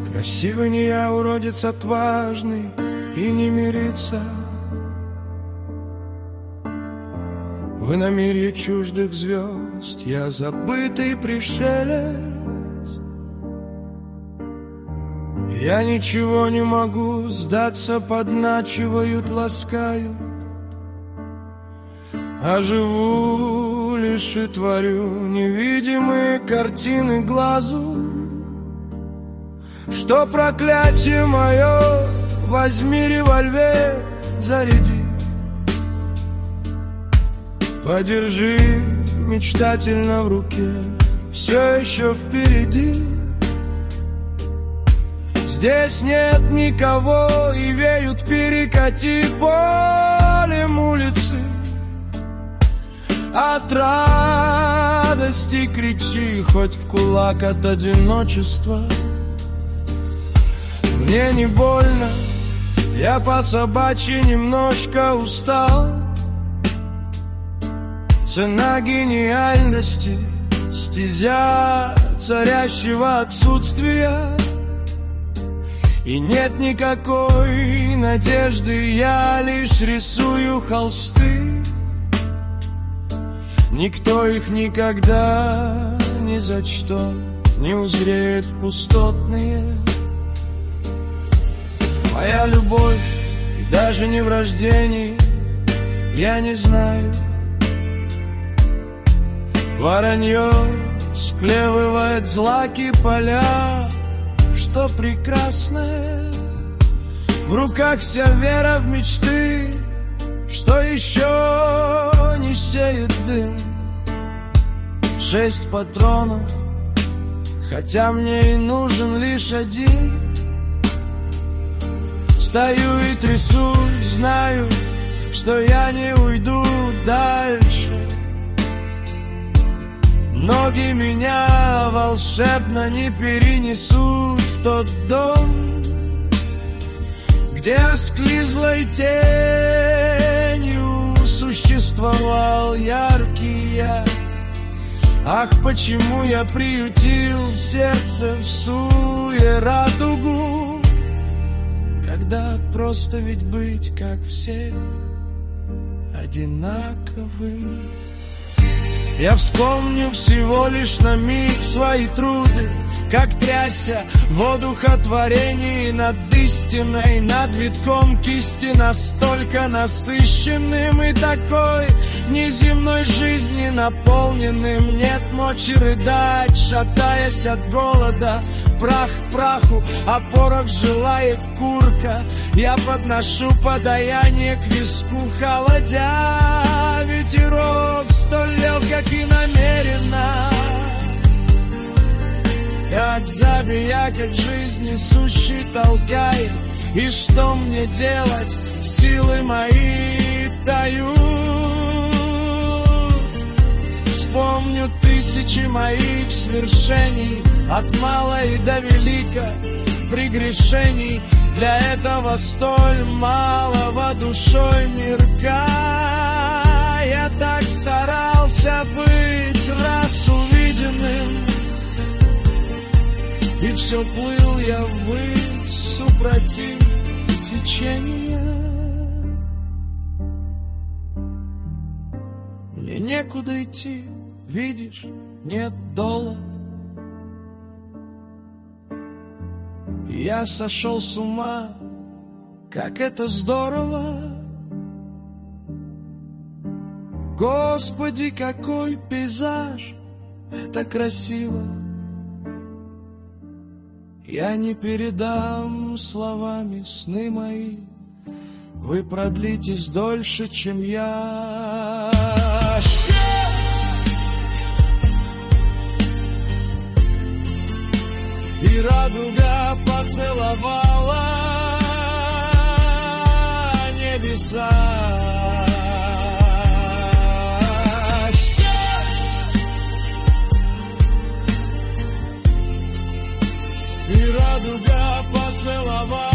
Красивый не я, уродец отважный, и не мириться. В иномирье чуждых звезд я забытый пришелец. Я ничего не могу, сдаться подначивают, ласкают, а живу лишь и творю невидимые картины глазу. Что проклятие мое, возьми револьвер, заряди, подержи мечтательно в руке, все еще впереди. Здесь нет никого, и веют перекати полем улицы. От радости кричи, хоть в кулак от одиночества. Мне не больно, я по собачьи немножко устал. Цена гениальности, стезя царящего отсутствия. И нет никакой надежды, я лишь рисую холсты. Никто их никогда ни за что не узреет пустотные. Моя любовь и даже не в рождении, я не знаю. Воронье склевывает злаки поля, что прекрасное. В руках вся вера в мечты, что еще не сеет дым. 6 патронов, хотя мне и нужен лишь один. Стою и трясусь, знаю, что я не уйду дальше. Ноги меня волшебно не перенесут в тот дом, где осклизлой тенью существовал яркий я. Ах, почему я приютил в сердце в суе радугу, когда просто ведь быть, как все, одинаковым. Я вспомню всего лишь на миг свои труды, как тряся в одухотворении над истиной, над витком кисти настолько насыщенным и такой неземной жизни наполненным. Нет мочи рыдать, шатаясь от голода, прах к праху, а порох желает курка. Я подношу подаяние к виску, холодя ветерок столь легок и намеренно. Как забияк от жизни сущий толкает, и что мне делать, силы мои тают. Вспомню тысячи моих свершений, от мала и до велика прегрешений. Для этого столь малого душой мирка. Я так старался быть раз увиденным, и все плыл я ввысь, супротив течения. Мне некуда идти, видишь, нет дола. Я сошел с ума, как это здорово. Господи, какой пейзаж, это красиво. Я не передам словами сны мои, вы продлитесь дольше, чем я. И радуга поцеловала небеса. И радуга поцеловала